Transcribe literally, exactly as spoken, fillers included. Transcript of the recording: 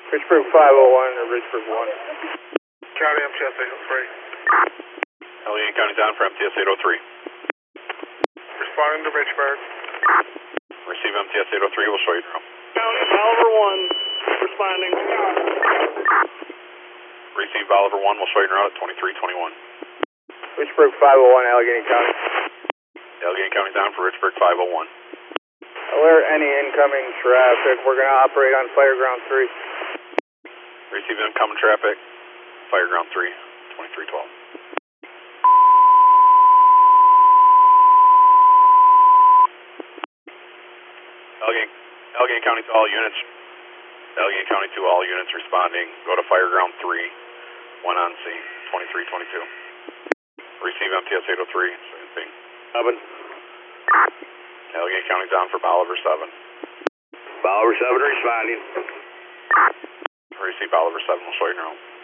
Richburg five oh one or Richburg one. County M T S eight oh three. Allegheny County down for M T S eight oh three. Responding to Richburg. Receive M T S eight oh three, we'll show you now. County Bolivar one, responding. Receive Bolivar one, we'll show you now at twenty-three twenty-one. Richburg five oh one, Allegheny County. Allegheny County down for Richburg five oh one. Alert any incoming traffic. We're going to operate on Fireground three. Receive incoming traffic, Fireground three, twenty-three twelve. Allegheny, Allegheny County to all units. Allegheny County to all units responding. Go to Fireground three, one on scene, twenty-three twenty-two. Receive M T S eight oh three, same thing. Seven. Allegheny County down for Bolivar seven. Bolivar seven responding. Receive Bolivar seven, we'll show you now.